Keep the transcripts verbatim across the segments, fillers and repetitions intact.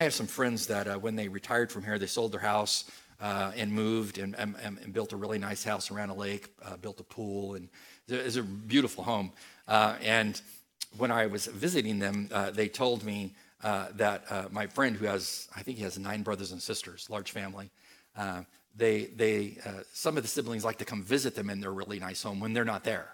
have some friends that uh, when they retired from here, they sold their house uh, and moved and, and, and built a really nice house around a lake, uh, built a pool, and it's a beautiful home. Uh, and when I was visiting them, uh, they told me uh, that uh, my friend, who has, I think he has nine brothers and sisters, large family, uh, they, they, uh, some of the siblings like to come visit them in their really nice home when they're not there.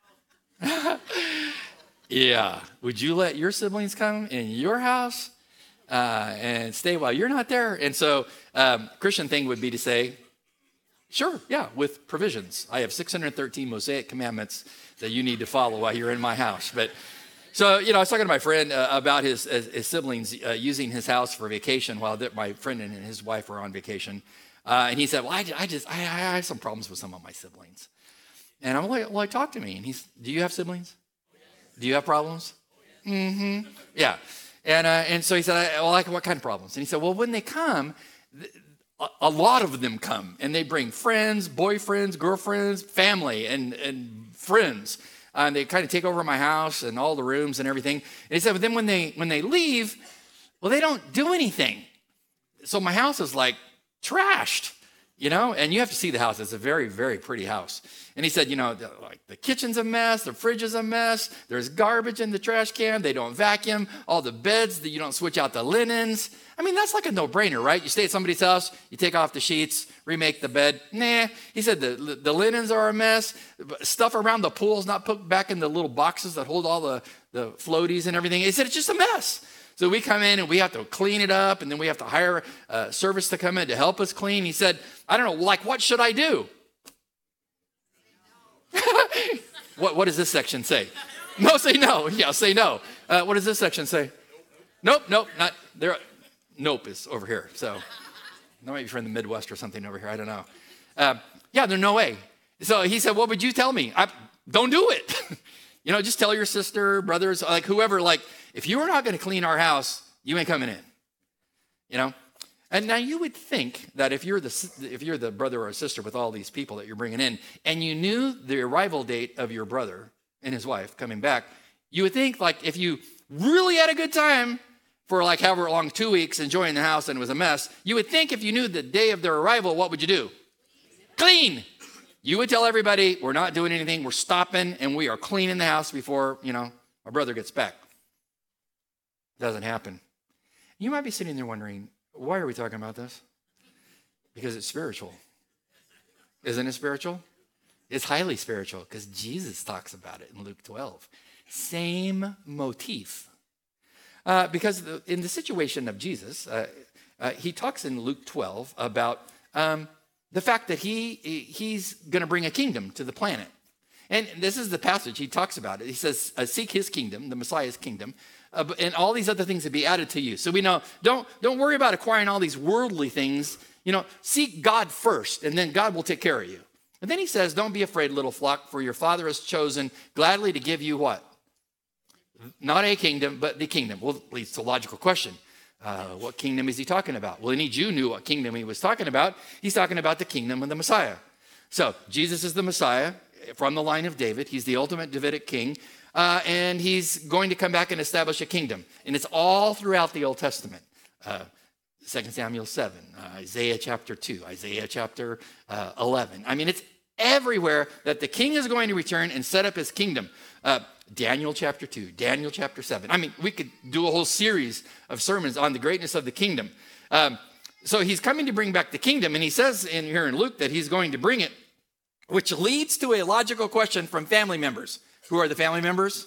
Yeah. Would you let your siblings come in your house uh, and stay while you're not there? And so um, Christian thing would be to say, sure, yeah, with provisions. I have six hundred thirteen Mosaic commandments that you need to follow while you're in my house. But so, you know, I was talking to my friend uh, about his, his, his siblings uh, using his house for vacation while the, my friend and his wife were on vacation. Uh, and he said, well, I, I just, I, I have some problems with some of my siblings. And I'm like, well, talk to me. And he's, do you have siblings? Do you have problems? Mm-hmm. Yeah. And uh, and so he said, I, well, like what kind of problems? And he said, well, when they come, a, a lot of them come. And they bring friends, boyfriends, girlfriends, family, and, and friends. Uh, and they kind of take over my house and all the rooms and everything. And he said, but then when they when they leave, well, they don't do anything. So my house is like trashed, you know? And you have to see the house. It's a very, very pretty house. And he said, you know, the, like the kitchen's a mess, the fridge is a mess, there's garbage in the trash can, they don't vacuum, all the beds, that you don't switch out the linens. I mean, that's like a no-brainer, right? You stay at somebody's house, you take off the sheets, remake the bed. Nah, he said the, the linens are a mess, stuff around the pool's not put back in the little boxes that hold all the, the floaties and everything. He said it's just a mess. So we come in and we have to clean it up, and then we have to hire a service to come in to help us clean. He said, I don't know, like what should I do? what what does this section say? No, say no. Yeah, say no. Uh, what does this section say? Nope, nope, not there. Nope is over here. So that might be from the Midwest or something over here. I don't know. Uh, yeah, there's no way. So he said, what would you tell me? I, don't do it. You know, just tell your sister, brothers, like whoever, like, if you are not going to clean our house, you ain't coming in. You know? And now you would think that if you're the if you're the brother or sister with all these people that you're bringing in, and you knew the arrival date of your brother and his wife coming back, you would think like if you really had a good time for like however long, two weeks, enjoying the house and it was a mess, you would think if you knew the day of their arrival, what would you do? Clean. You would tell everybody, we're not doing anything, we're stopping, and we are cleaning the house before, you know, our brother gets back. Doesn't happen. You might be sitting there wondering, why are we talking about this? Because it's spiritual. Isn't it spiritual? It's highly spiritual because Jesus talks about it in Luke twelve. Same motif. Uh, because the, in the situation of Jesus, uh, uh, he talks in Luke twelve about um, the fact that he he's going to bring a kingdom to the planet. And this is the passage he talks about it. He says, uh, seek his kingdom, the Messiah's kingdom, uh, and all these other things to be added to you. So we know, don't, don't worry about acquiring all these worldly things. You know, seek God first, and then God will take care of you. And then he says, don't be afraid, little flock, for your Father has chosen gladly to give you what? Not a kingdom, but the kingdom. Well, it leads to a logical question. Uh, what kingdom is he talking about? Well, any Jew knew what kingdom he was talking about. He's talking about the kingdom of the Messiah. So Jesus is the Messiah from the line of David. He's the ultimate Davidic king. Uh, and he's going to come back and establish a kingdom. And it's all throughout the Old Testament. Uh, Second Samuel seven, uh, Isaiah chapter two, Isaiah chapter uh, eleven. I mean, it's everywhere that the king is going to return and set up his kingdom. Uh, Daniel chapter two, Daniel chapter seven. I mean, we could do a whole series of sermons on the greatness of the kingdom. Um, so he's coming to bring back the kingdom, and he says in here in Luke that he's going to bring it, which leads to a logical question from family members. Who are the family members?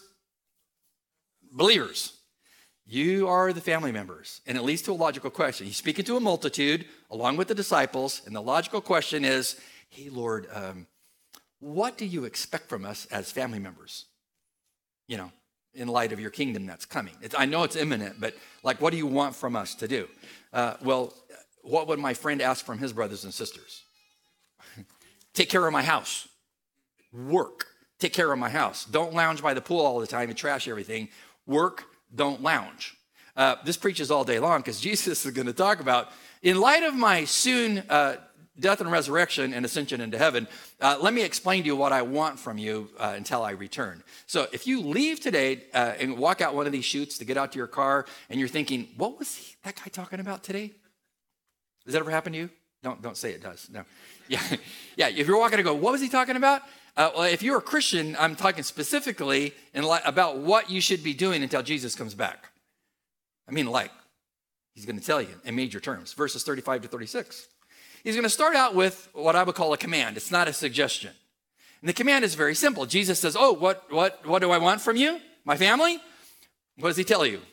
Believers. You are the family members, and it leads to a logical question. He's speaking to a multitude along with the disciples, and the logical question is, hey, Lord, um, what do you expect from us as family members? You know, in light of your kingdom that's coming. It's, I know it's imminent, but like, what do you want from us to do? Uh, well, what would my friend ask from his brothers and sisters? Take care of my house. Work. Take care of my house. Don't lounge by the pool all the time and trash everything. Work. Don't lounge. Uh, this preaches all day long because Jesus is going to talk about, in light of my soon uh, death and resurrection and ascension into heaven, uh, let me explain to you what I want from you uh, until I return. So if you leave today uh, and walk out one of these chutes to get out to your car and you're thinking, what was he, that guy talking about today? Does that ever happen to you? Don't, don't say it does. No. Yeah. Yeah. If you're walking to go, what was he talking about? Uh, well, if you're a Christian, I'm talking specifically in li- about what you should be doing until Jesus comes back. I mean, like, he's going to tell you in major terms, verses thirty-five to thirty-six. He's going to start out with what I would call a command. It's not a suggestion. And the command is very simple. Jesus says, oh, what, what, what do I want from you? My family? What does he tell you?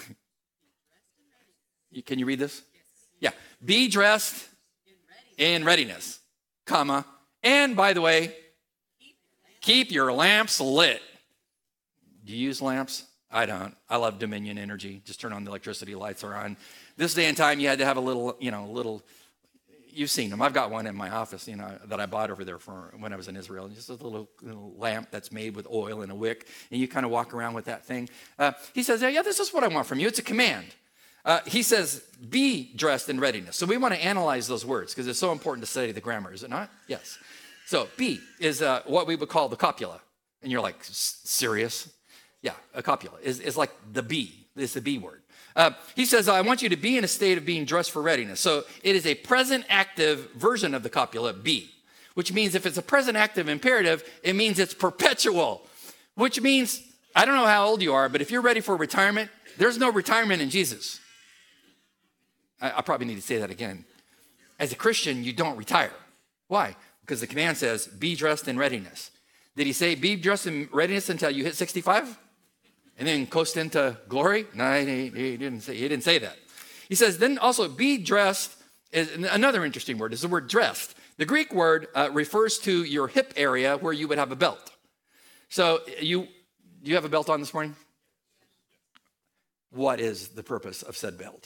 Can you read this? Yeah. Be dressed in readiness, comma, and by the way, keep your lamps lit. Do you use lamps? I don't. I love Dominion Energy. Just turn on the electricity, lights are on. This day and time, you had to have a little, you know, little, you've seen them. I've got one in my office, you know, that I bought over there for when I was in Israel. Just a little, little lamp that's made with oil and a wick, and you kind of walk around with that thing. Uh, he says, yeah, yeah, this is what I want from you. It's a command. Uh, he says, be dressed in readiness. So we want to analyze those words because it's so important to study the grammar, is it not? Yes. So be is uh, what we would call the copula. And you're like, serious? Yeah, a copula is, is like the be. It's the be word. Uh, he says, I want you to be in a state of being dressed for readiness. So it is a present active version of the copula, be, which means if it's a present active imperative, it means it's perpetual, which means, I don't know how old you are, but if you're ready for retirement, there's no retirement in Jesus. I, I probably need to say that again. As a Christian, you don't retire. Why? Because the command says, be dressed in readiness. Did he say, be dressed in readiness until you hit sixty-five? And then coast into glory? No, he, he, didn't say, he didn't say that. He says, then also be dressed, is another interesting word, is the word dressed. The Greek word uh, refers to your hip area where you would have a belt. So you, do you have a belt on this morning? What is the purpose of said belt?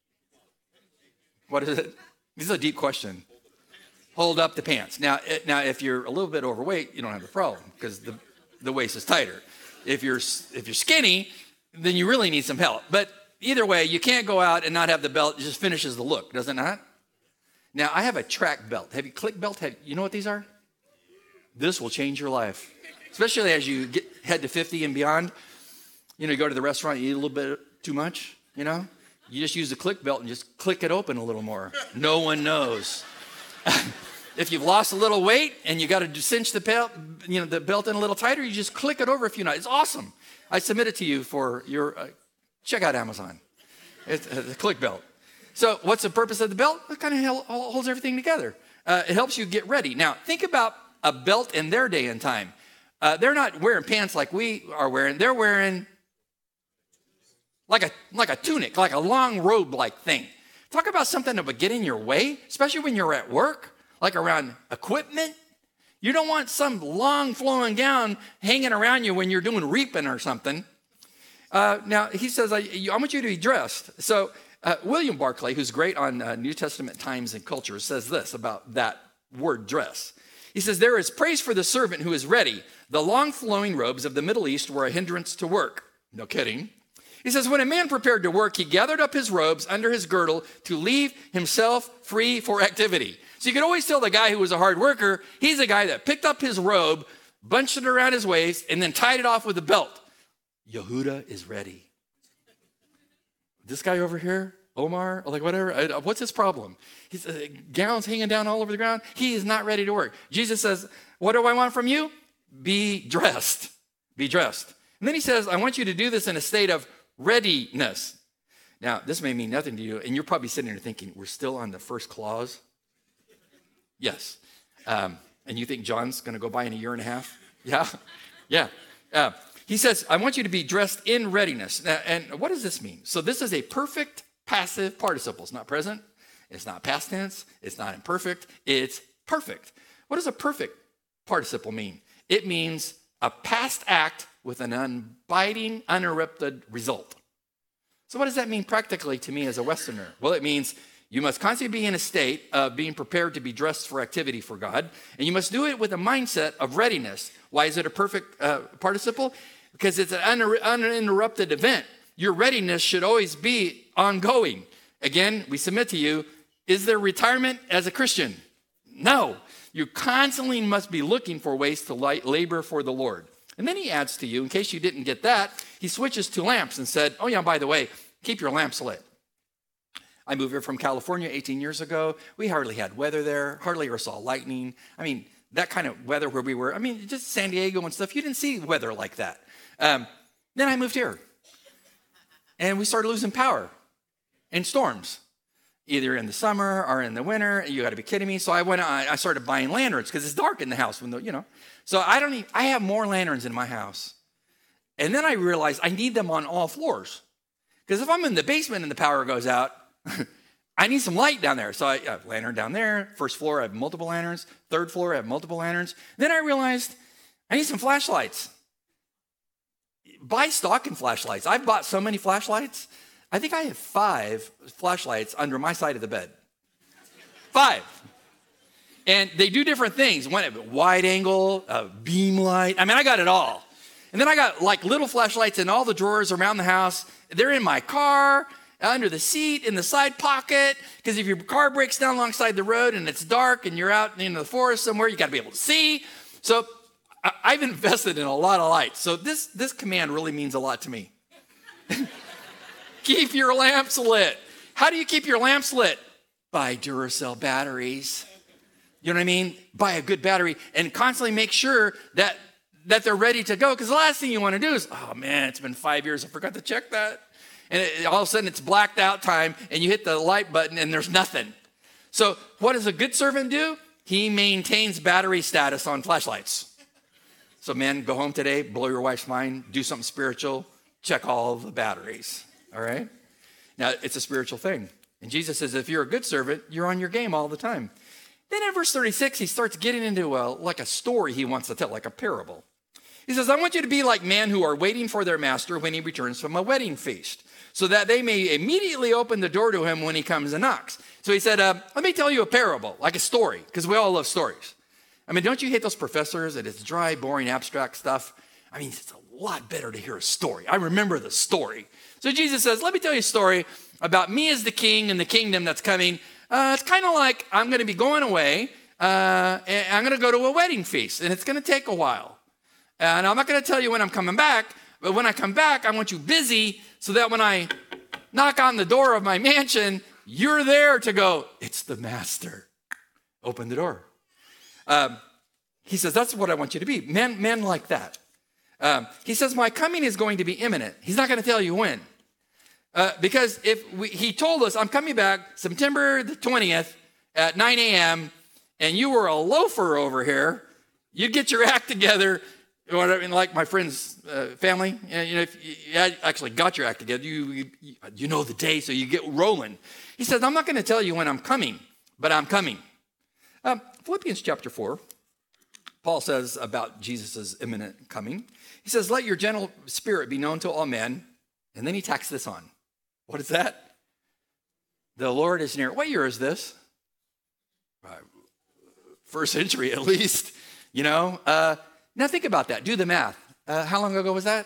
What is it? This is a deep question. Hold up the pants. Now, it, now, if you're a little bit overweight, you don't have a problem because the, the waist is tighter. If you're if you're skinny, then you really need some help. But either way, you can't go out and not have the belt. It just finishes the look, does it not? Now, I have a track belt. Have you click belt? Have, you know what these are? This will change your life, especially as you get head to fifty and beyond. You know, you go to the restaurant, you eat a little bit too much, you know? You just use the click belt and just click it open a little more. No one knows. If you've lost a little weight and you got to cinch the belt, you know, the belt in a little tighter, you just click it over a few nights. It's awesome. I submit it to you for your, uh, check out Amazon. It's a click belt. So what's the purpose of the belt? It kind of holds everything together. Uh, it helps you get ready. Now, think about a belt in their day and time. Uh, they're not wearing pants like we are wearing. They're wearing like a, like a tunic, like a long robe-like thing. Talk about something that would get in your way, especially when you're at work. Like around equipment. You don't want some long flowing gown hanging around you when you're doing reaping or something. Uh, now, he says, I, I want you to be dressed. So uh, William Barclay, who's great on uh, New Testament times and culture, says this about that word dress. He says, there is praise for the servant who is ready. The long flowing robes of the Middle East were a hindrance to work. No kidding. He says, when a man prepared to work, he gathered up his robes under his girdle to leave himself free for activity. So you could always tell the guy who was a hard worker, he's a guy that picked up his robe, bunched it around his waist, and then tied it off with a belt. Yehuda is ready. This guy over here, Omar, like whatever, what's his problem? His uh, gown's hanging down all over the ground. He is not ready to work. Jesus says, what do I want from you? Be dressed. Be dressed. And then he says, I want you to do this in a state of readiness. Now, this may mean nothing to you, and you're probably sitting there thinking, we're still on the first clause? Yes. Um, and you think John's going to go by in a year and a half? Yeah. Yeah. Uh, he says, I want you to be dressed in readiness. Now, and what does this mean? So this is a perfect passive participle. It's not present. It's not past tense. It's not imperfect. It's perfect. What does a perfect participle mean? It means a past act with an unbiting, uninterrupted result. So what does that mean practically to me as a Westerner? Well, it means you must constantly be in a state of being prepared to be dressed for activity for God, and you must do it with a mindset of readiness. Why is it a perfect uh, participle? Because it's an un- uninterrupted event. Your readiness should always be ongoing. Again, we submit to you, is there retirement as a Christian? No, you constantly must be looking for ways to light, labor for the Lord. And then he adds to you, in case you didn't get that, he switches to lamps and said, oh yeah, by the way, keep your lamps lit. I moved here from California eighteen years ago. We hardly had weather there, hardly ever saw lightning. I mean, that kind of weather where we were, I mean, just San Diego and stuff, you didn't see weather like that. Um, then I moved here. And we started losing power in storms, either in the summer or in the winter. You got to be kidding me. So I went. I started buying lanterns because it's dark in the house when the, you know. So I don't. Even, I have more lanterns in my house, and then I realized I need them on all floors, because if I'm in the basement and the power goes out, I need some light down there. So I have a lantern down there. First floor, I have multiple lanterns. Third floor, I have multiple lanterns. Then I realized I need some flashlights. Buy stocking flashlights. I've bought so many flashlights. I think I have five flashlights under my side of the bed. Five. And they do different things. One, wide angle, uh, beam light. I mean, I got it all. And then I got like little flashlights in all the drawers around the house. They're in my car, under the seat, in the side pocket. Because if your car breaks down alongside the road and it's dark and you're out in the forest somewhere, you got to be able to see. So I- I've invested in a lot of lights. So this, this command really means a lot to me. Keep your lamps lit. How do you keep your lamps lit? Buy Duracell batteries. You know what I mean? Buy a good battery and constantly make sure that, that they're ready to go. Because the last thing you want to do is, oh man, it's been five years. I forgot to check that. And it, all of a sudden it's blacked out time and you hit the light button and there's nothing. So what does a good servant do? He maintains battery status on flashlights. So men, go home today, blow your wife's mind, do something spiritual, check all the batteries. All right? Now, it's a spiritual thing. And Jesus says, if you're a good servant, you're on your game all the time. Then in verse thirty-six, he starts getting into a, like a story he wants to tell, like a parable. He says, I want you to be like men who are waiting for their master when he returns from a wedding feast, so that they may immediately open the door to him when he comes and knocks. So he said, uh, let me tell you a parable, like a story, because we all love stories. I mean, don't you hate those professors that it's dry, boring, abstract stuff? I mean, it's a lot better to hear a story. I remember the story. So Jesus says, let me tell you a story about me as the king and the kingdom that's coming. Uh, it's kind of like I'm going to be going away. Uh, and I'm going to go to a wedding feast, and it's going to take a while. And I'm not going to tell you when I'm coming back, but when I come back, I want you busy so that when I knock on the door of my mansion, you're there to go, it's the master. Open the door. Um, he says, that's what I want you to be. Men, men like that. Um, he says, my coming is going to be imminent. He's not going to tell you when. Uh, because if we, he told us, I'm coming back September the twentieth at nine a.m., and you were a loafer over here, you'd get your act together. I mean, like my friend's uh, family, you know, if you actually got your act together, you, you, you know the day, so you get rolling. He says, I'm not going to tell you when I'm coming, but I'm coming. Um, Philippians chapter four, Paul says about Jesus' imminent coming. He says, let your gentle spirit be known to all men. And then he tacks this on. What is that? The Lord is near. What year is this? Uh, first century at least, you know. Uh, now think about that. Do the math. Uh, how long ago was that?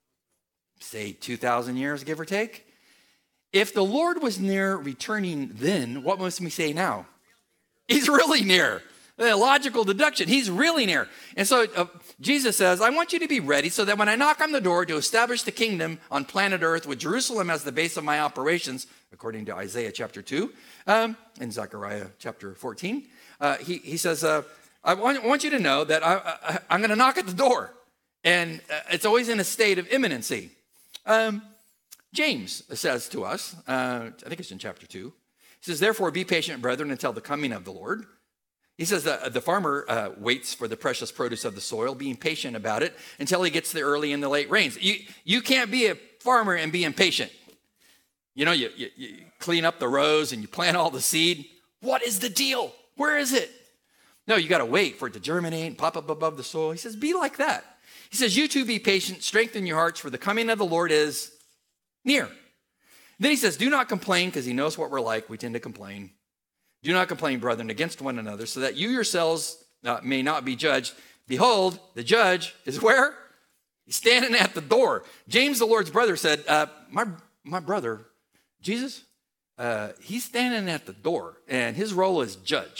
Say two thousand years, give or take. If the Lord was near returning then, what must we say now? He's really near. The logical deduction, he's really near. And so uh, Jesus says, I want you to be ready so that when I knock on the door to establish the kingdom on planet Earth with Jerusalem as the base of my operations, according to Isaiah chapter two, um, and Zechariah chapter fourteen, uh, he, he says, uh, I, want, I want you to know that I, I, I'm going to knock at the door. And uh, it's always in a state of imminency. Um, James says to us, uh, I think it's in chapter two, he says, therefore be patient, brethren, until the coming of the Lord. He says that the farmer uh, waits for the precious produce of the soil, being patient about it until he gets the early and the late rains. You, you can't be a farmer and be impatient. You know, you, you, you clean up the rows and you plant all the seed. What is the deal? Where is it? No, you got to wait for it to germinate and pop up above the soil. He says, be like that. He says, you too be patient, strengthen your hearts, for the coming of the Lord is near. Then he says, do not complain, because he knows what we're like. We tend to complain. Do not complain, brethren, against one another, so that you yourselves uh, may not be judged. Behold, the judge is where? He's standing at the door. James, the Lord's brother, said, uh, my, my brother, Jesus, uh, he's standing at the door, and his role is judge.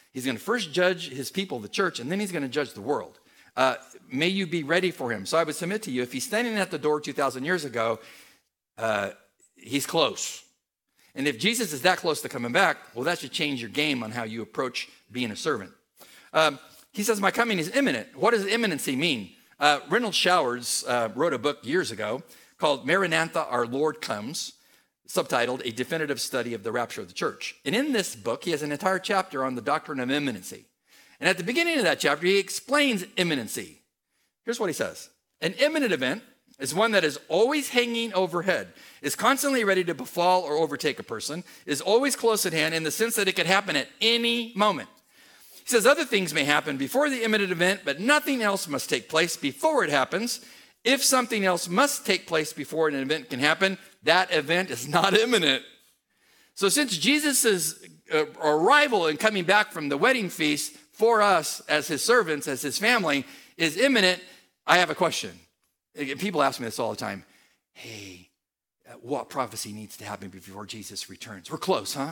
He's going to first judge his people, the church, and then he's going to judge the world. Uh, may you be ready for him. So I would submit to you, if he's standing at the door two thousand years ago, uh, he's close. And if Jesus is that close to coming back, well, that should change your game on how you approach being a servant. Um, he says, my coming is imminent. What does imminency mean? Uh, Reynolds Showers uh, wrote a book years ago called Maranatha, Our Lord Comes, subtitled A Definitive Study of the Rapture of the Church. And in this book, he has an entire chapter on the doctrine of imminency. And at the beginning of that chapter, he explains imminency. Here's what he says. An imminent event is one that is always hanging overhead, is constantly ready to befall or overtake a person, is always close at hand in the sense that it could happen at any moment. He says other things may happen before the imminent event, but nothing else must take place before it happens. If something else must take place before an event can happen, that event is not imminent. So since Jesus' uh, arrival and coming back from the wedding feast for us as his servants, as his family, is imminent, I have a question. People ask me this all the time. Hey, what prophecy needs to happen before Jesus returns? We're close, huh?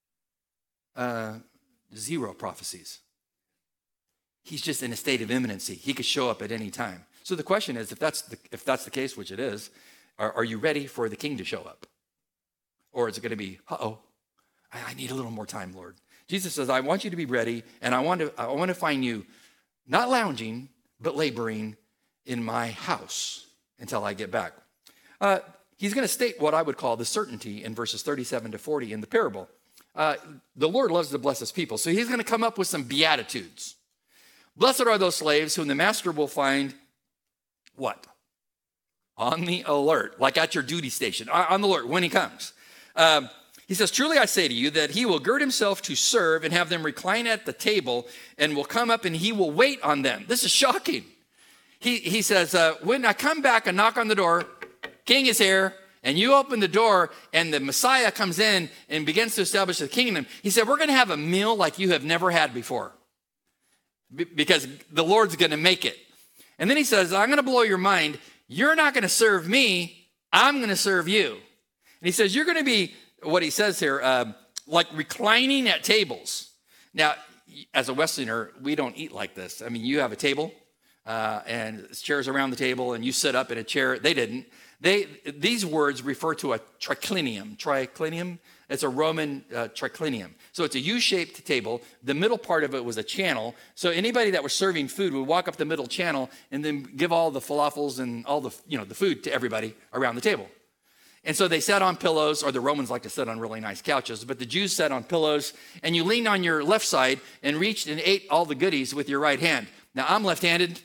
Uh, zero prophecies. He's just in a state of imminency. He could show up at any time. So the question is, if that's the, if that's the case, which it is, are, are you ready for the king to show up? Or is it going to be, uh-oh, I, I need a little more time, Lord. Jesus says, I want you to be ready, and I want to, I want to find you not lounging, but laboring in my house until I get back. Uh, he's going to state what I would call the certainty in verses thirty-seven to forty in the parable. Uh, the Lord loves to bless his people, so he's going to come up with some beatitudes. Blessed are those slaves whom the master will find, what? On the alert, like at your duty station, on the alert when he comes. Um, he says, truly I say to you that he will gird himself to serve and have them recline at the table and will come up and he will wait on them. This is shocking. He, he says, uh, when I come back and knock on the door, king is here, and you open the door and the Messiah comes in and begins to establish the kingdom. He said, we're going to have a meal like you have never had before B- because the Lord's going to make it. And then he says, I'm going to blow your mind. You're not going to serve me. I'm going to serve you. And he says, you're going to be, what he says here, uh, like reclining at tables. Now, as a Westerner, we don't eat like this. I mean, you have a table uh, and chairs around the table and you sit up in a chair. They didn't. They, these words refer to a triclinium. Triclinium, it's a Roman uh, triclinium. So it's a U-shaped table. The middle part of it was a channel. So anybody that was serving food would walk up the middle channel and then give all the falafels and all the, you know, the food to everybody around the table. And so they sat on pillows, or the Romans like to sit on really nice couches, but the Jews sat on pillows, and you leaned on your left side and reached and ate all the goodies with your right hand. Now, I'm left-handed,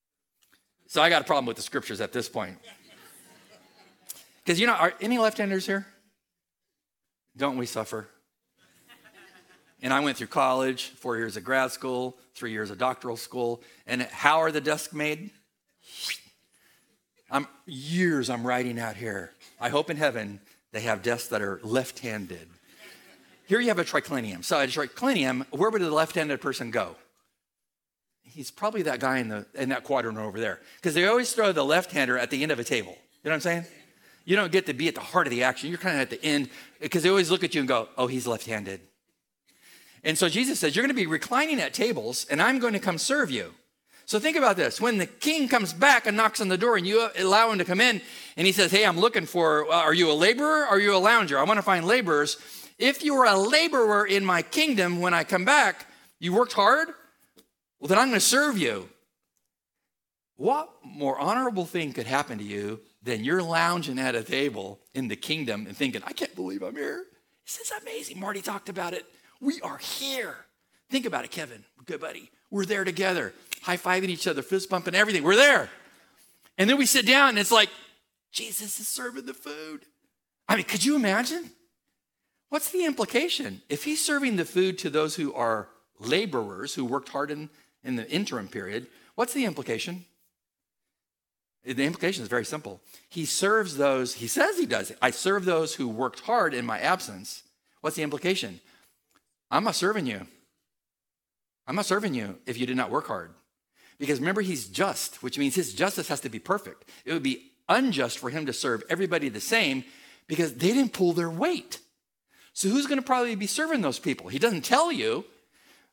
so I got a problem with the scriptures at this point. Because, you know, are any left-handers here? Don't we suffer? And I went through college, four years of grad school, three years of doctoral school. And how are the desks made? I'm years I'm writing out here. I hope in heaven they have desks that are left-handed. Here you have a triclinium. So a triclinium, where would the left-handed person go? He's probably that guy in the in that quadrant over there. Because they always throw the left-hander at the end of a table. You know what I'm saying? You don't get to be at the heart of the action. You're kind of at the end because they always look at you and go, oh, he's left-handed. And so Jesus says, you're going to be reclining at tables and I'm going to come serve you. So think about this. When the king comes back and knocks on the door and you allow him to come in and he says, hey, I'm looking for, uh, are you a laborer? Or are you a lounger? I want to find laborers. If you are a laborer in my kingdom, when I come back, you worked hard? Well, then I'm going to serve you. What more honorable thing could happen to you than you're lounging at a table in the kingdom and thinking, I can't believe I'm here. This is amazing. Marty talked about it. We are here. Think about it, Kevin. Good buddy. We're there together, high-fiving each other, fist bumping, everything. We're there. And then we sit down and it's like, Jesus is serving the food. I mean, could you imagine? What's the implication? If he's serving the food to those who are laborers, who worked hard in, in the interim period, what's the implication? The implication is very simple. He serves those, he says he does it. I serve those who worked hard in my absence. What's the implication? I'm not serving you. I'm not serving you if you did not work hard. Because remember, he's just, which means his justice has to be perfect. It would be unjust for him to serve everybody the same because they didn't pull their weight. So who's going to probably be serving those people? He doesn't tell you,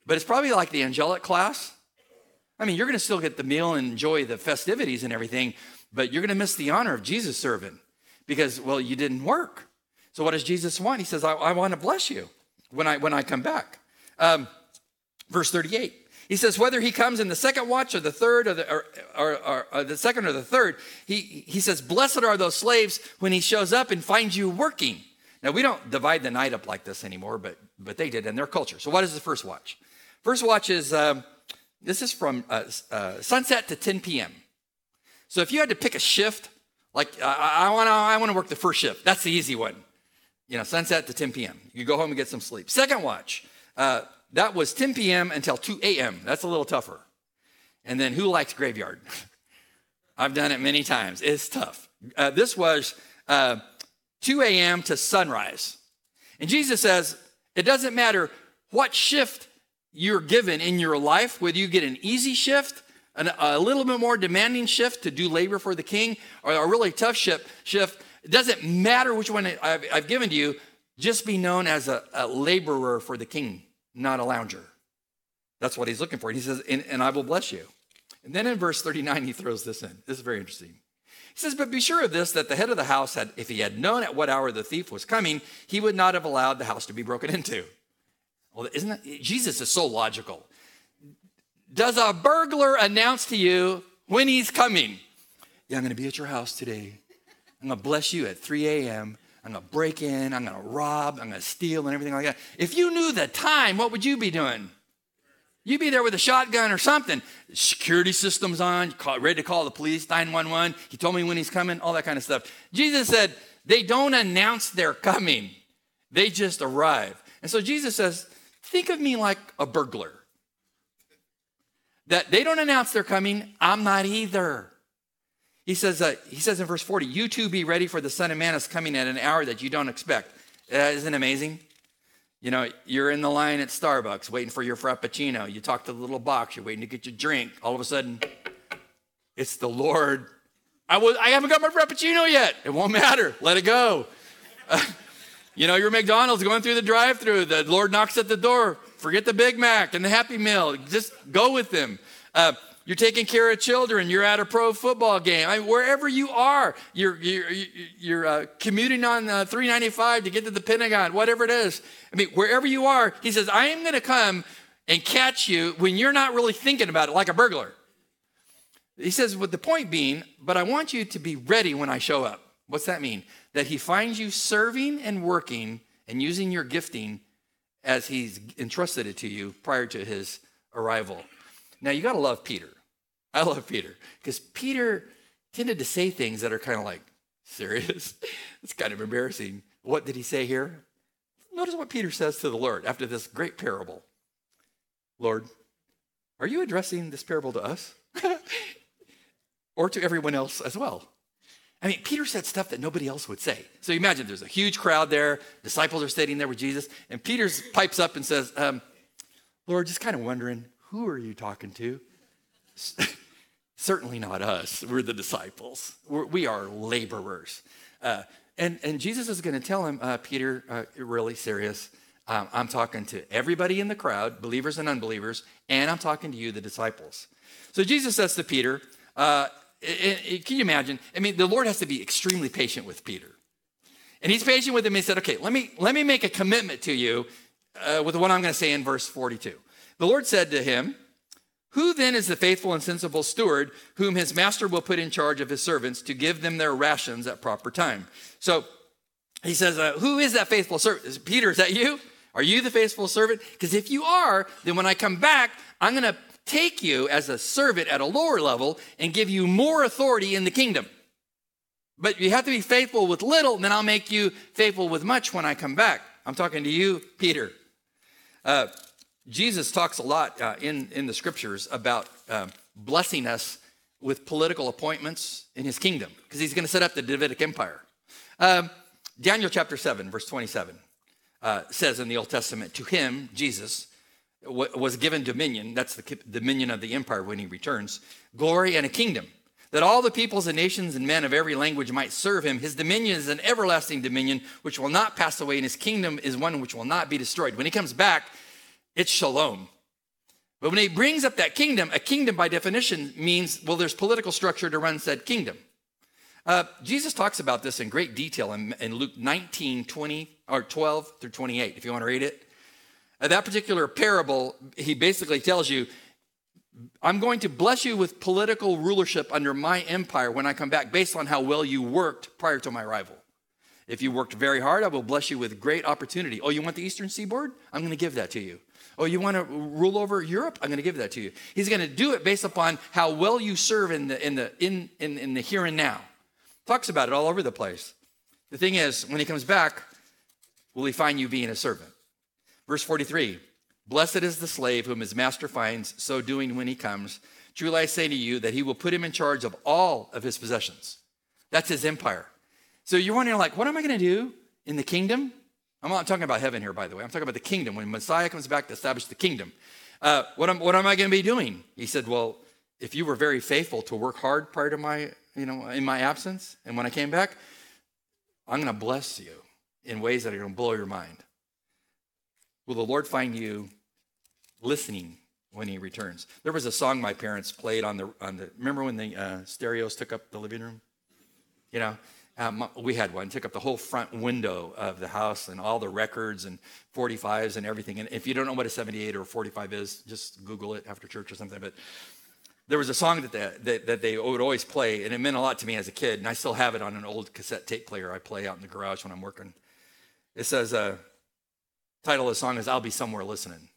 but it's probably like the angelic class. I mean, you're going to still get the meal and enjoy the festivities and everything, but you're going to miss the honor of Jesus serving because, well, you didn't work. So what does Jesus want? He says, I, I want to bless you when I when I come back. Um, verse thirty-eight. He says, whether he comes in the second watch or the third or the, or, or, or, or the second or the third, he, he says, blessed are those slaves when he shows up and finds you working. Now, we don't divide the night up like this anymore, but, but they did in their culture. So what is the first watch? First watch is, um, this is from uh, uh, sunset to ten p.m. So if you had to pick a shift, like uh, I want to I want to work the first shift. That's the easy one. You know, sunset to ten p.m. You go home and get some sleep. Second watch, uh, that was ten p.m. until two a.m. That's a little tougher. And then who likes graveyard? I've done it many times. It's tough. Uh, this was uh, two a.m. to sunrise. And Jesus says, it doesn't matter what shift you're given in your life, whether you get an easy shift, an, a little bit more demanding shift to do labor for the king, or a really tough shift, shift. It doesn't matter which one I've, I've given to you. Just be known as a, a laborer for the king, not a lounger. That's what he's looking for. And he says, and, and I will bless you. And then in verse thirty-nine, he throws this in. This is very interesting. He says, but be sure of this, that the head of the house, had, if he had known at what hour the thief was coming, he would not have allowed the house to be broken into. Well, isn't that, Jesus is so logical. Does a burglar announce to you when he's coming? Yeah, I'm going to be at your house today. I'm going to bless you at three a.m. I'm going to break in. I'm going to rob. I'm going to steal and everything like that. If you knew the time, what would you be doing? You'd be there with a shotgun or something. Security system's on, ready to call the police, nine one one. He told me when he's coming, all that kind of stuff. Jesus said, they don't announce they're coming. They just arrive. And so Jesus says, think of me like a burglar. That they don't announce they're coming, I'm not either. He says, uh, he says in verse forty, you too be ready, for the Son of Man is coming at an hour that you don't expect. Uh, isn't it amazing? You know, you're in the line at Starbucks waiting for your Frappuccino. You talk to the little box, you're waiting to get your drink. All of a sudden, it's the Lord. I, was, I haven't got my Frappuccino yet. It won't matter. Let it go. Uh, you know, you're McDonald's going through the drive-thru. The Lord knocks at the door. Forget the Big Mac and the Happy Meal. Just go with him. Uh, you're taking care of children. You're at a pro football game. I mean, wherever you are, you're you're, you're uh, commuting on uh, three ninety-five to get to the Pentagon, whatever it is. I mean, wherever you are, he says, I am going to come and catch you when you're not really thinking about it, like a burglar. He says, with the point being, but I want you to be ready when I show up. What's that mean? That he finds you serving and working and using your gifting as he's entrusted it to you prior to his arrival. Now, you got to love Peter. I love Peter because Peter tended to say things that are kind of like, serious? It's kind of embarrassing. What did he say here? Notice what Peter says to the Lord after this great parable. Lord, are you addressing this parable to us or to everyone else as well? I mean, Peter said stuff that nobody else would say. So imagine there's a huge crowd there. Disciples are sitting there with Jesus. And Peter pipes up and says, um, Lord, just kind of wondering, who are you talking to? Certainly not us. We're the disciples. We're, we are laborers. Uh, and, and Jesus is going to tell him, uh, Peter, uh, really serious. Um, I'm talking to everybody in the crowd, believers and unbelievers, and I'm talking to you, the disciples. So Jesus says to Peter, uh, it, it, can you imagine? I mean, the Lord has to be extremely patient with Peter. And he's patient with him. He said, okay, let me, let me make a commitment to you uh, with what I'm going to say in verse forty-two. The Lord said to him, who then is the faithful and sensible steward whom his master will put in charge of his servants to give them their rations at proper time? So he says, uh, who is that faithful servant? Peter, is that you? Are you the faithful servant? Because if you are, then when I come back, I'm going to take you as a servant at a lower level and give you more authority in the kingdom. But you have to be faithful with little, and then I'll make you faithful with much when I come back. I'm talking to you, Peter. Uh, Jesus talks a lot uh, in, in the scriptures about uh, blessing us with political appointments in his kingdom, because he's going to set up the Davidic Empire. Um, Daniel chapter seven, verse twenty-seven, uh, says in the Old Testament, to him, Jesus, w- was given dominion, that's the dominion of the empire when he returns, glory and a kingdom, that all the peoples and nations and men of every language might serve him. His dominion is an everlasting dominion which will not pass away, and his kingdom is one which will not be destroyed. When he comes back, it's shalom. But when he brings up that kingdom, a kingdom by definition means, well, there's political structure to run said kingdom. Uh, Jesus talks about this in great detail in, in Luke nineteen, twenty, or twelve through twenty-eight, if you want to read it. Uh, that particular parable, he basically tells you, I'm going to bless you with political rulership under my empire when I come back based on how well you worked prior to my arrival. If you worked very hard, I will bless you with great opportunity. Oh, you want the Eastern Seaboard? I'm going to give that to you. Oh, you want to rule over Europe? I'm going to give that to you. He's going to do it based upon how well you serve in the in the in in, in the here and now. Talks about it all over the place. The thing is, when he comes back, will he find you being a servant? Verse forty-three, blessed is the slave whom his master finds so doing when he comes. Truly I say to you that he will put him in charge of all of his possessions. That's his empire. So you're wondering, like, what am I going to do in the kingdom? I'm not talking about heaven here, by the way. I'm talking about the kingdom. When Messiah comes back to establish the kingdom, uh, what, am, what am I going to be doing? He said, well, if you were very faithful to work hard prior to my, you know, in my absence, and when I came back, I'm going to bless you in ways that are going to blow your mind. Will the Lord find you listening when he returns? There was a song my parents played on the, on the remember when the uh, stereos took up the living room? You know, um, we had one, took up the whole front window of the house and all the records and forty-fives and everything. And if you don't know what a seventy-eight or a forty-five is, just Google it after church or something. But there was a song that they, that, that they would always play, and it meant a lot to me as a kid. And I still have it on an old cassette tape player I play out in the garage when I'm working. It says, uh, title of the song is, I'll Be Somewhere Listening.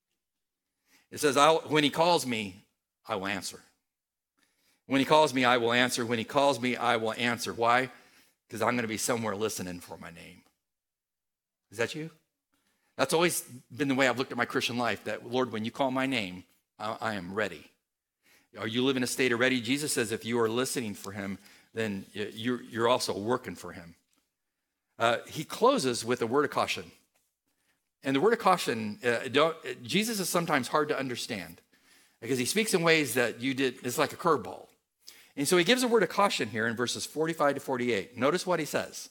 It says, I'll, when he calls me, I will answer. When he calls me, I will answer. When he calls me, I will answer. Why? Because I'm going to be somewhere listening for my name. Is that you? That's always been the way I've looked at my Christian life, that, Lord, when you call my name, I, I am ready. Are you living a state of ready? Jesus says if you are listening for him, then you're, you're also working for him. Uh, he closes with a word of caution. And the word of caution, uh, don't, Jesus is sometimes hard to understand because he speaks in ways that you did, it's like a curveball. And so he gives a word of caution here in verses forty-five to forty-eight. Notice what he says.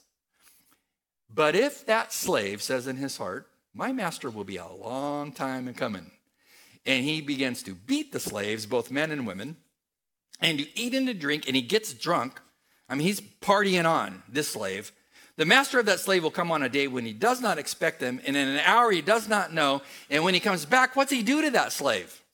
But if that slave says in his heart, my master will be a long time in coming, and he begins to beat the slaves, both men and women, and to eat and to drink, and he gets drunk, I mean, he's partying on, this slave. The master of that slave will come on a day when he does not expect him, and in an hour he does not know. And when he comes back, what's he do to that slave?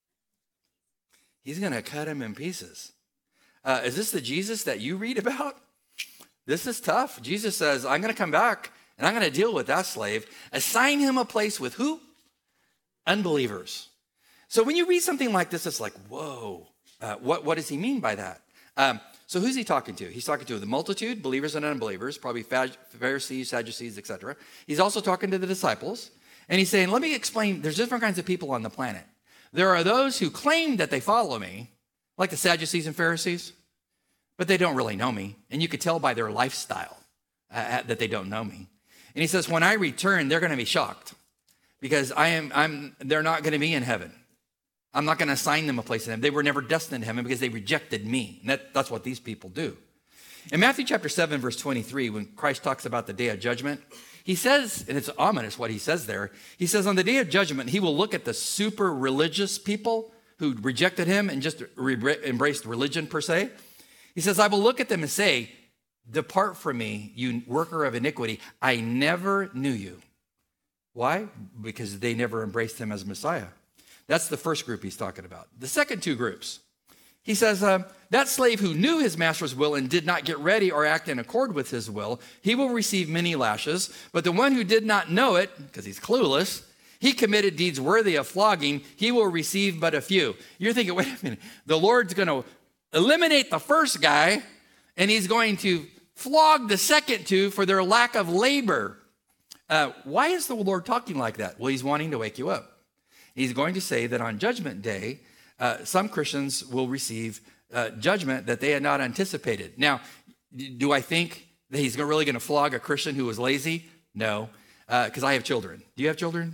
He's going to cut him in pieces. Uh, is this the Jesus that you read about? This is tough. Jesus says, I'm going to come back, and I'm going to deal with that slave. Assign him a place with who? Unbelievers. So when you read something like this, it's like, whoa, uh, what, what does he mean by that? Um, So who's he talking to? He's talking to the multitude, believers and unbelievers, probably Pharisees, Sadducees, et cetera. He's also talking to the disciples. And he's saying, let me explain, there's different kinds of people on the planet. There are those who claim that they follow me, like the Sadducees and Pharisees, but they don't really know me. And you could tell by their lifestyle uh, that they don't know me. And he says, when I return, they're going to be shocked because I am, I'm, they're not going to be in heaven. I'm not going to assign them a place in heaven. They were never destined to heaven because they rejected me. And that, that's what these people do. In Matthew chapter seven, verse twenty-three, when Christ talks about the day of judgment, he says, and it's ominous what he says there, he says on the day of judgment, he will look at the super religious people who rejected him and just re- embraced religion per se. He says, I will look at them and say, depart from me, you worker of iniquity. I never knew you. Why? Because they never embraced him as Messiah. That's the first group he's talking about. The second two groups, he says, uh, that slave who knew his master's will and did not get ready or act in accord with his will, he will receive many lashes. But the one who did not know it, because he's clueless, he committed deeds worthy of flogging, he will receive but a few. You're thinking, wait a minute, the Lord's going to eliminate the first guy, and he's going to flog the second two for their lack of labor. Uh, why is the Lord talking like that? Well, he's wanting to wake you up. He's going to say that on Judgment Day, uh, some Christians will receive uh, judgment that they had not anticipated. Now, do I think that he's really going to flog a Christian who was lazy? No, because uh, I have children. Do you have children?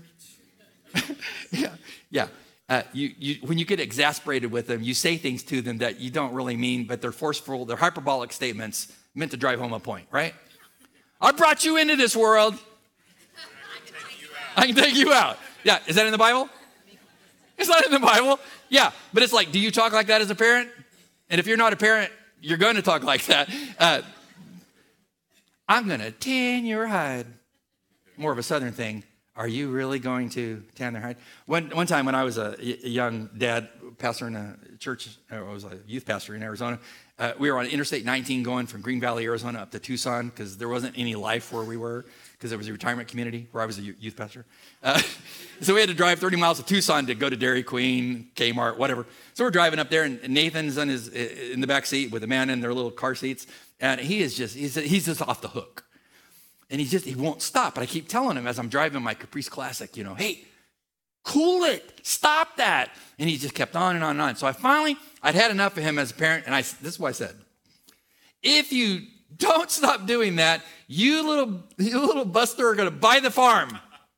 yeah, yeah. Uh, you, you, when you get exasperated with them, you say things to them that you don't really mean, but they're forceful, they're hyperbolic statements meant to drive home a point, right? I brought you into this world. I can take you out. I can take you out. Yeah, is that in the Bible? It's not in the Bible. Yeah, but it's like, do you talk like that as a parent? And if you're not a parent, you're going to talk like that. Uh, I'm going to tan your hide. More of a Southern thing. Are you really going to tan their hide? One, one time when I was a, a young dad, pastor in a church, I was a youth pastor in Arizona, uh, we were on Interstate nineteen going from Green Valley, Arizona up to Tucson because there wasn't any life where we were because it was a retirement community where I was a youth pastor. Uh, so we had to drive thirty miles to Tucson to go to Dairy Queen, Kmart, whatever. So we're driving up there, and Nathan's in, his, in the back seat with a man in their little car seats, and he is just, he's, he's just off the hook. And he just, he won't stop. But I keep telling him as I'm driving my Caprice Classic, you know, hey, cool it, stop that. And he just kept on and on and on. So I finally, I'd had enough of him as a parent, and I, this is what I said. If you don't stop doing that, you little, you little buster are going to buy the farm.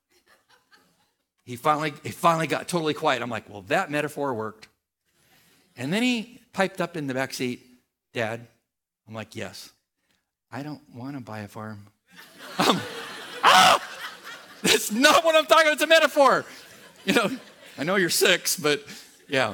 He finally, he finally got totally quiet. I'm like, well, that metaphor worked. And then he piped up in the back seat, Dad. I'm like, yes, I don't want to buy a farm. Um, ah! That's not what I'm talking about. It's a metaphor. You know, I know you're six, but yeah.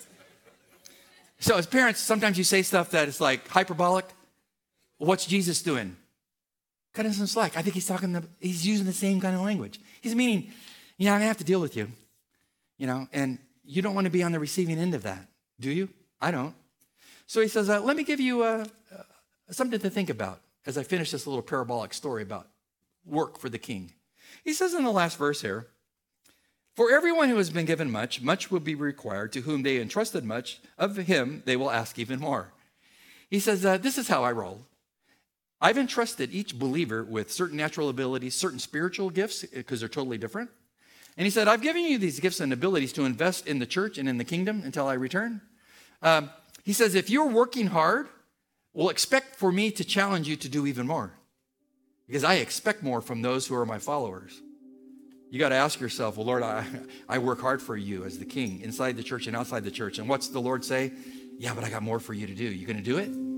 So as parents, sometimes you say stuff that is like hyperbolic. Well, what's Jesus doing? Cut him some slack. I think he's talking, the, he's using the same kind of language. He's meaning, you know, I'm going to have to deal with you, you know, and you don't want to be on the receiving end of that, do you? I don't. So he says, uh, let me give you uh, uh, something to think about as I finish this little parabolic story about work for the king. He says in the last verse here, for everyone who has been given much, much will be required. To whom they entrusted much, of him they will ask even more. He says, uh, this is how I roll. I've entrusted each believer with certain natural abilities, certain spiritual gifts, because they're totally different. And he said, I've given you these gifts and abilities to invest in the church and in the kingdom until I return. Um, he says, if you're working hard, well, expect for me to challenge you to do even more. Because I expect more from those who are my followers. You got to ask yourself, well, Lord, I, I work hard for you as the king, inside the church and outside the church. And what's the Lord say? Yeah, but I got more for you to do. You going to do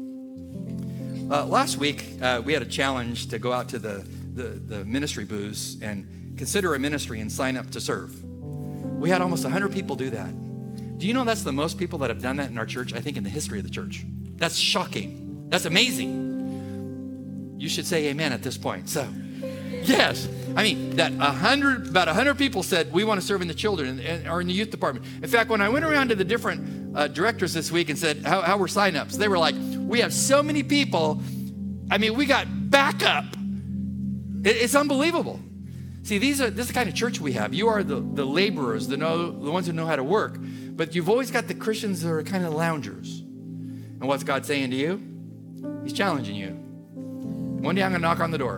it? Uh, last week, uh, we had a challenge to go out to the, the, the ministry booths and consider a ministry and sign up to serve. We had almost one hundred people do that. Do you know that's the most people that have done that in our church, I think, in the history of the church? That's shocking. That's amazing. You should say amen at this point. So, yes. I mean, that a hundred, about a hundred people said, we want to serve in the children and, or in the youth department. In fact, when I went around to the different uh, directors this week and said, how, how were sign-ups? They were like, we have so many people. I mean, we got backup. It, it's unbelievable. See, these are this is the kind of church we have. You are the, the laborers, the, know, the ones who know how to work. But you've always got the Christians that are kind of loungers. And what's God saying to you? He's challenging you. One day I'm going to knock on the door.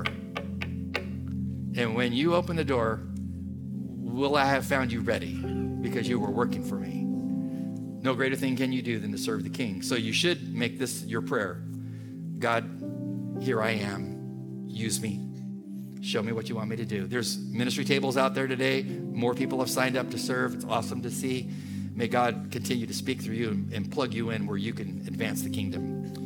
And when you open the door, will I have found you ready? Because you were working for me. No greater thing can you do than to serve the king. So you should make this your prayer. God, here I am. Use me. Show me what you want me to do. There's ministry tables out there today. More people have signed up to serve. It's awesome to see. May God continue to speak through you and plug you in where you can advance the kingdom.